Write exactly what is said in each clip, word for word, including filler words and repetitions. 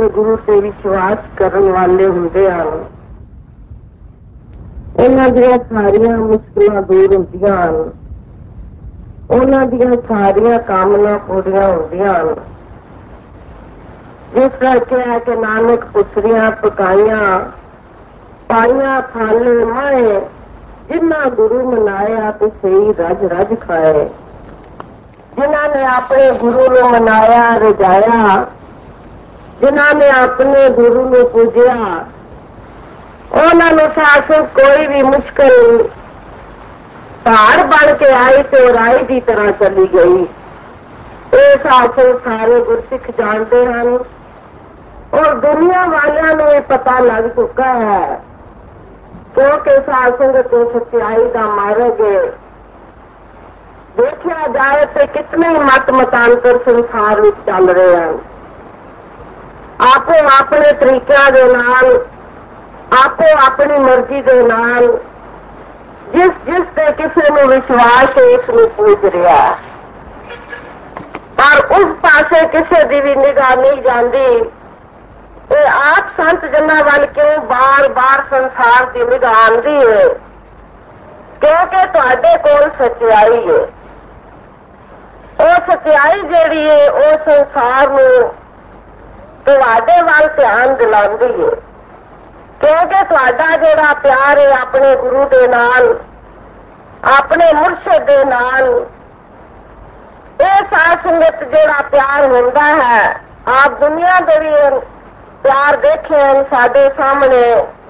गुरु ते विश्वास करने वाले होंदे हन, उन्हां दियां सारियां मुश्किलां दूर होंदियां हन, उन्हां दियां सारियां कामना पूरियां होंदियां हन। जिस करके है कि नानक पुछरियां पकाइयां पाइयां फल माए, जिन्ना गुरु मनाया तो सही रज रज खाए। जिन्हां ने अपने गुरु को मनाया रजाया, जिन्हां ने अपने गुरु को पूजया, उन्होंने शासन कोई भी मुश्किल पहाड़ बन के आई तो राई की तरह चली गई। ये शासन सारे गुरसिख जानते हैं और दुनिया वालों को पता लग चुका है, क्योंकि शासन तो सच्चाई का मार्ग है। देखा जाए तो कितने मत मतांतर संसार में चल रहे हैं, आपो अपने तरीकों के नाल, आपो अपनी मर्जी के नाल, जिस जिस ते किसी को विश्वास है उसने पूज रहा, पर उस पासे किसी की भी निगाह नहीं जाती। ये आप संत जना वाल क्यों बार बार संसार की निगाह आती है, क्योंकि तुहाडे कोल सच्चाई है। वो सच्चाई जिहड़ी है वो संसार में तुहाडे वाल ध्यान दिलांदी है, क्योंकि तुहाडा जिहड़ा प्यार है अपने गुरु दे नाल, अपने मुर्शद दे नाल, ये साध संगत जिहड़ा प्यार होंदा है, आप दुनिया दे भी प्यार देखे हैं साडे सामने।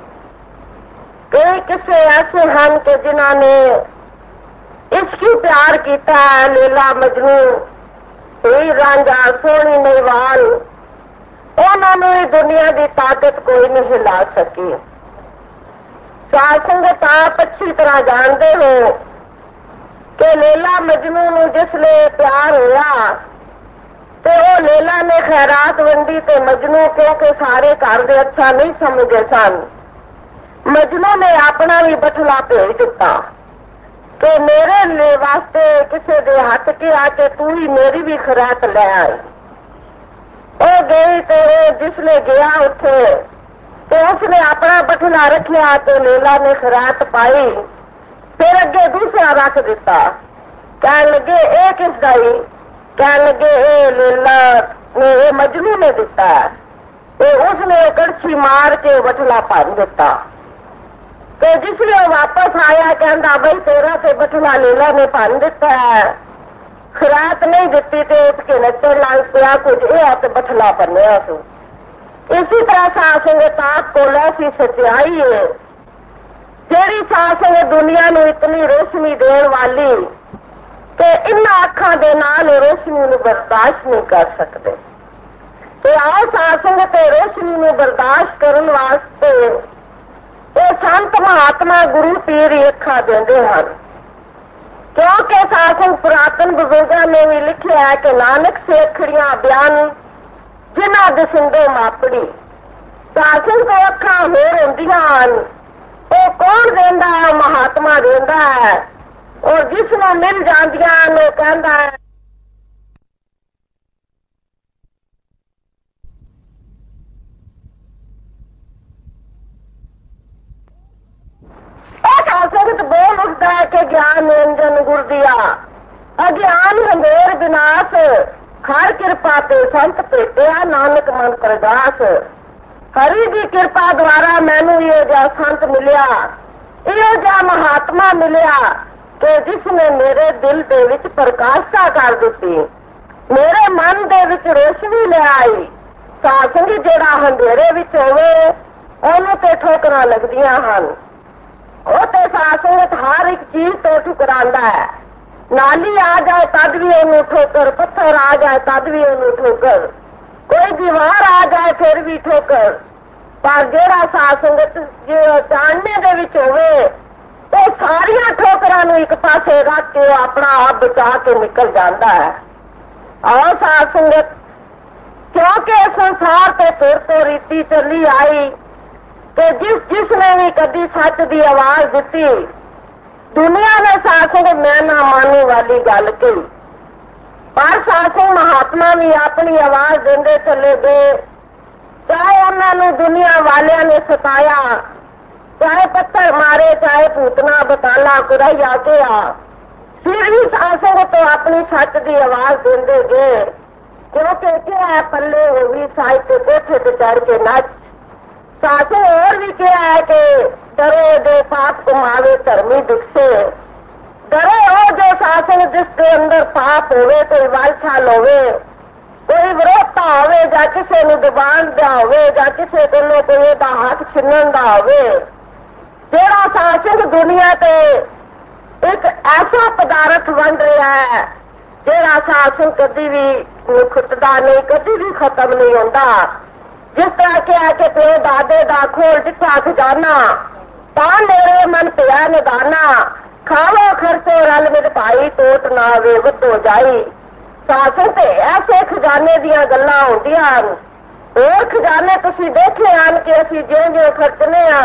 कई किस्से ऐसे हैं कि जिन्हां ने इश्की प्यार किया है, लीला मजनू, हीर रांझा, सोहनी महिवाल, उन्होंने दुनिया की ताकत कोई नहीं हिला सकी। साध संगत आप अच्छी तरह जानते हो कि लीला मजनू को जिसले प्यार होया तो वो लीला ने खैरात वंडी ते मजनू, क्योंकि सारे घर दे अच्छा नहीं समझे सन, मजनू ने अपना भी बटला भेज दिता कि मेरे वास्ते किसी दे हथ के आके तू ही मेरी भी खैरात ले आई। वो गई तो जिसने गया उठे तो उसने अपना बटला रखिया तो लीला ने खैरात पाई, फिर अगे दूसरा रख दिता। कह लगे ए किस दाई, कह लगे ए लीला ने, ए मजनू ने दिता है। तो उसने कड़छी मार के बटला भर दिता। तो जिसने वापस आया कहता भाई तेरा से बटला लीला ने भर दिता है, खैरात नहीं दिती तो उठ के नचन लग पिया, कुछ यह तो बटला भरने सू। इसी तरह साध संगत आपको ऐसी सच्चाई है जेड़ी साध संगत दुनिया में इतनी रोशनी देने वाली कि इन अखा दे नाल रोशनी को बर्दाश्त नहीं कर सकते। तो आओ साध संगत रोशनी को बर्दाश्त करने वास्ते ये संत महात्मा गुरु पीर अखा देंदे हैं, क्योंकि साधु पुरातन बुजुर्गों ने भी लिखा है कि नानक से अखड़ियां बयान जिन्ना दसिंदे मापड़ी। साधु को अखा होर होंदियां, वो कौन देंदा है? महात्मा देंदा है, और जिसनों मिल जांदियां वो कहंदा है संगत बोल उठता है कि ज्ञान निरंजन गुर दिया, अज्ञान हंधेर विनाश, हर कृपा ते संत भेटिया, नानक मन प्रगास। हरि की कृपा द्वारा मैनू यो जा संत मिलिया, यो जा महात्मा मिलिया कि जिसने मेरे दिल दे विच प्रकाशता कर दी, मेरे मन दे विच रोशनी ले आई। सासंग जेड़ा हंधेरे विच होवे ओनू ते ठोकरां लगदियां हन, वो तो सासंगत हर एक चीज तो ठुकरांदा है। नाली आ जाए तद भी ओनू ठोकर, पत्थर आ जाए तद भी ओनू ठोकर, कोई दीवार आ जाए फिर भी ठोकर। पर जेड़ा सासंगत जो जानने दे विच होवे तो सारिया ठोकरां नू एक पासे रख के अपना आप बचा के निकल जाता है। और सासंगत क्योंकि संसार ते फिर तो रीति चली आई कि जिस जिसने भी कभी सच की आवाज दी, दुनिया ने सासंग मैं ना मानने वाली गल कही, पर सासंग महात्मा भी अपनी आवाज देंदे चले गए दुनिया वालिया ने सताया, चाहे पत्थर मारे चाहे भूतना बताला कुराइया किया, फिर भी सासंग तो अपनी सच की आवाज देंदे गए, क्योंकि क्या है पल्ले होगी साहित्य कोठे पे चढ़ के नच। सासंग और भी क्या है कि डरे दे पाप कमावे धर्मी दुख से, डरे हो जो सासंग जिसके अंदर पाप होवे, कोई वालछाल होवे, कोई विरोधता होवे, या किसी ने दबान दा होवे, या किसी को कोई दा हाथ छिन्नन दा होवे, जेड़ा सासंग दुनिया ते एक ऐसा पदार्थ बन रहा है जेड़ा सासंग कभी भी खुटदा नहीं, कभी भी खत्म नहीं होता। जिस तरह क्या के प्यो दादे दा खोल चिट्ठा खजाना, तां मेरे मन पिया निदाना, खावो खर्चो रल मेरे भाई टोट ना वे वधो जाई। सासंग ते ऐसे खजाने दियां गल्लां होंदियां हन, और खजाने तुसीं देखे हन कि असीं जिउं जिउं खर्चने आ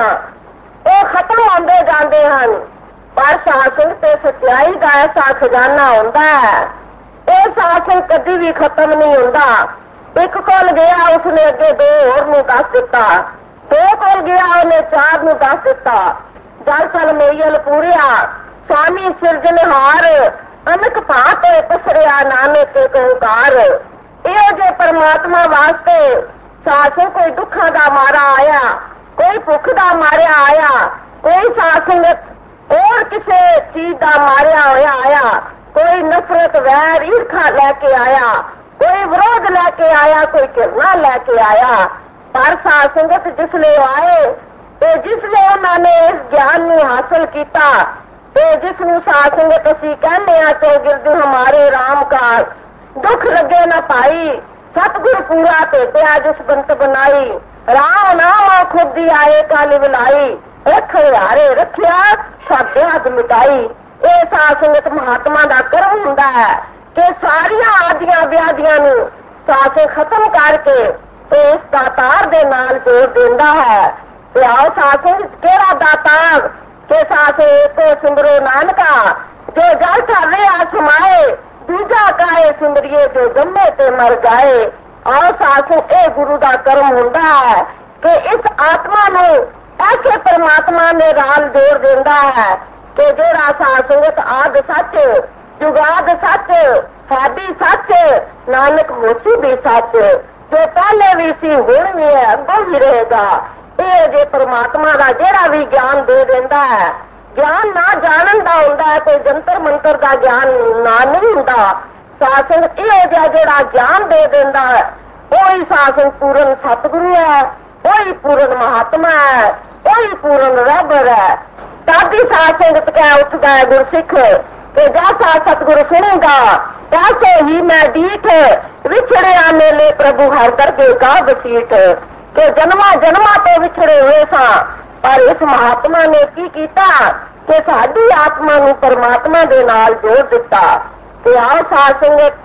ਉਹ खत्म होंदे जाते हैं, पर सासंग ते सच्चाई का ऐसा खजाना होता है, ये सासंग कभी भी खत्म नहीं होता। एक कोल गया उसने अगे दो होर नूं दस दिता, दो कोल गया उन्हें चार नूं दस दिता, जल चल मेयल पूरिया स्वामी सिरजनहार, अनक भात पसरिया नानक कंकार। इहो जे परमात्मा वास्ते सासंग कोई दुखा का मारा आया, कोई भुख का मारिया आया, कोई सासंगत और किसी चीज का मारिया होया आया, कोई नफरत वैर ईर्खा लैके आया, कोई विरोध लैके आया, कोई घृणा लैके आया, पर सासंगत जिसले आए तो जिसले उन्होंने इस ज्ञान को हासिल किया, तो जिसनू सासंगत असी कहने आ चौगिरद हमारे राम का दुख लगे न पाई, सतगुर पूरा भेटिया जिस बंत बनाई, राम नाम खुद दी आए काली बुलाई, रखे हारे रखिया साडे हद मिटाई। ये सासंगत महात्मा का कर्म हुंदा है कि सारिया आदियां व्याधियां नू सासंग खत्म करके तो इस दातार दे नाल जोड़ देंदा है। ते आओ सासंग केड़ा दातार के सासंग एको सिमरो नानका, जो जल थावे आ समाए, दूजा काए सिमरिए जो गम्मे ते मर जाए। और सासंग ए गुरु का कर्म होता है कि इस आत्मा को ऐसे परमात्मा ने राल जोड़ देता है कि जेड़ा सासंगत आद सच, जुगाद सच, है भी सच, नानक होसी भी सच, जो पहले भी सी हुण भी है अगों भी रहेगा। ये जे परमात्मा का जेड़ा भी ज्ञान दे देता है, ज्ञान ना जानन दा हुंदा है, कोई जंतर मंतर का ज्ञान ना नहीं हुंदा। सासंग ये जेड़ा ज्ञान दे देता है वही सासंग पूर्ण सतगुरु है, वही पूर्ण महात्मा है, वही पूर्ण रबर है। तादी सासंगत कह उठता है गुरसिख कि जैसा सतगुरु सुनेगा तैसे ही मैं डीठ, विछड़िया मेले प्रभु हर दरगे का बसीठ। कि जन्मा जन्मा तो विछड़े हुए सा, पर इस महात्मा ने की कीता कि साडी आत्मा नू परमात्मा दे नाल जोड़ दिता। कि आओ सासंगत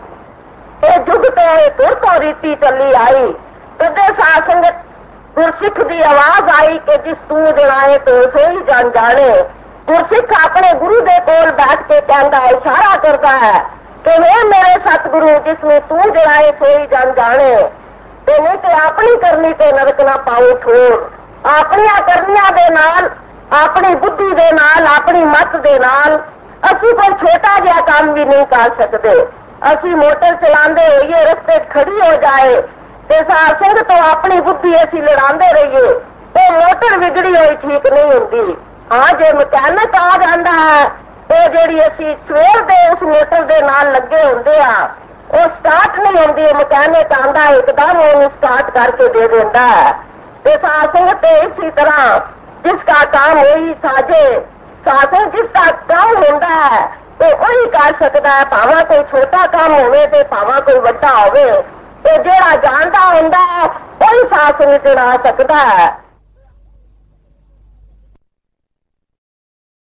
ये जुग तो तुर तो रीति चली आई, कदे सासंगत गुरसिख की आवाज आई कि जिस तू जनाए तो सोई जान जाने। गुरसिख अपने गुरु दे कोल बैठ के कहता है, इशारा करता है कि वे मेरे सतगुरु जिसमें तू जनाए सोई जान जाने। ते नहीं तो अपनी करनी ते नरक ना पाओ ठोर, अपनिया करनिया दे नाल, अपनी बुद्धि दे नाल, अपनी मत दे नाल असी कोई छोटा जिहा काम भी नहीं कर सकते। असी मोटर चलाते होइए रस्ते खड़ी हो जाए ते सासंग तो अपनी बुद्धि असी लड़ाते रहिए तो मोटर बिगड़ी हुई ठीक नहीं होती। हाँ जे मकैनिक आ जाता है तो जी असी सवेर दे उस मोटर दे नाल लगे होंगे आ वो स्टार्ट नहीं होती, मकैनिक आंदा एकदम वो स्टार्ट करके दे देता है। तो सासंग तो इसी तरह जिसका काम वही साजे, सासंग जिसका काम होता है तो वही कर सकता है, भावा कोई छोटा काम होवे ते भावा कोई बड़ा होवे। तो जेड़ा जानता होंदा है वही सासंग चढ़ा सकता है।